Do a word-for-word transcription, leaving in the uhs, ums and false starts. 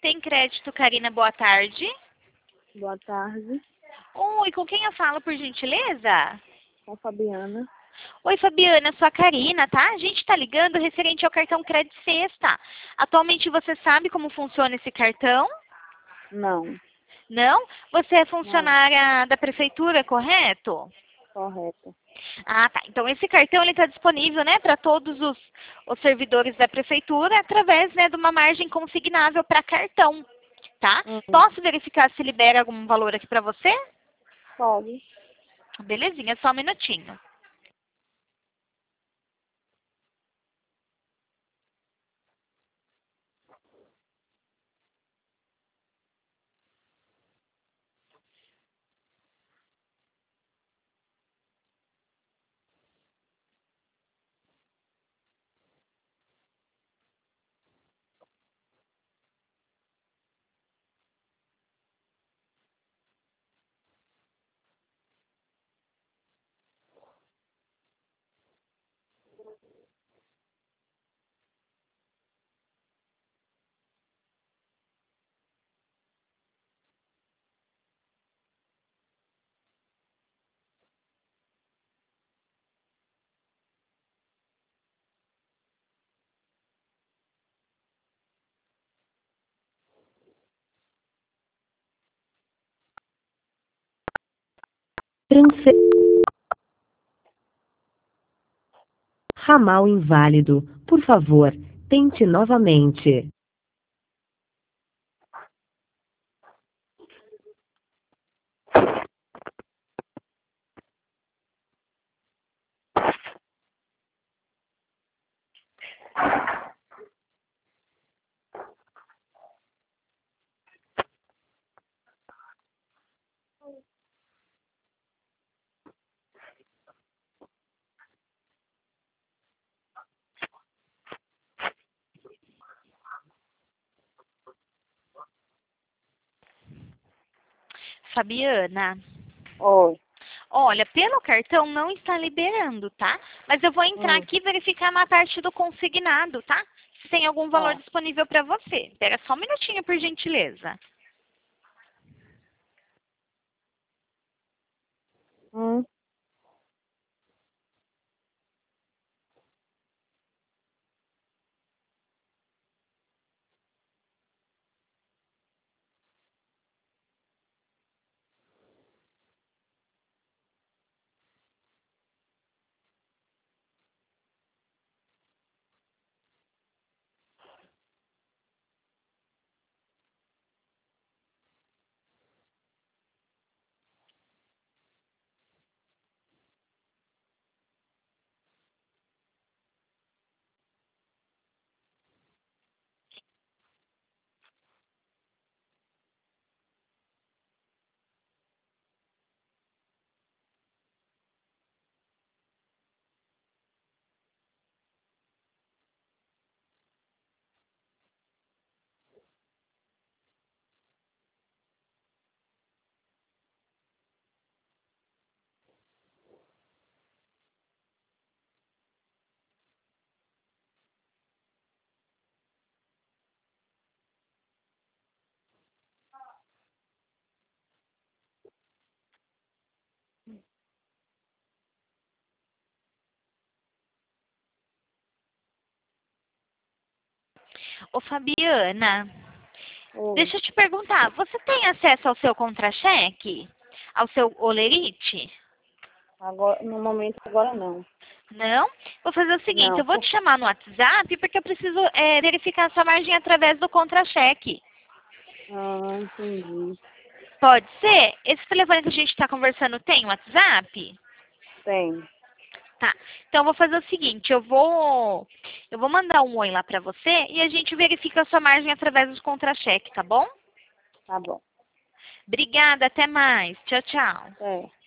Tem crédito, Karina, boa tarde. Boa tarde, Oi, com quem eu falo, por gentileza? com a Fabiana. Oi, Fabiana, sou a Karina, tá? A gente tá ligando referente ao cartão Crédito Sexta. Atualmente você sabe como funciona esse cartão? Não, Não? Você é não, funcionária da prefeitura, correto? correto. Ah, tá. Então esse cartão ele está disponível, né, para todos os, os servidores da prefeitura através, né, de uma margem consignável para cartão, tá? Hum, Posso verificar se libera algum valor aqui para você? pode. Belezinha, só um minutinho. Transfer... Ramal inválido. Por favor, tente novamente. Fabiana, Oi. olha, pelo cartão não está liberando, tá? Mas eu vou entrar Hum, aqui e verificar na parte do consignado, tá? Se tem algum valor tá. disponível para você. Espera só um minutinho, por gentileza. Hum, Ô, Fabiana, oi. deixa eu te perguntar, você tem acesso ao seu contra-cheque? Ao seu olerite? Agora, no momento, agora não. Não? Vou fazer o seguinte, Não. eu vou te chamar no WhatsApp porque eu preciso é, verificar a sua margem através do contra-cheque. Ah, entendi. Pode ser? Esse telefone que a gente está conversando tem WhatsApp? Tem. Tá. Então eu vou fazer o seguinte, eu vou eu vou mandar um oi lá pra você e a gente verifica a sua margem através do contra-cheque, tá bom? Tá bom. Obrigada, até mais. Tchau, tchau. É.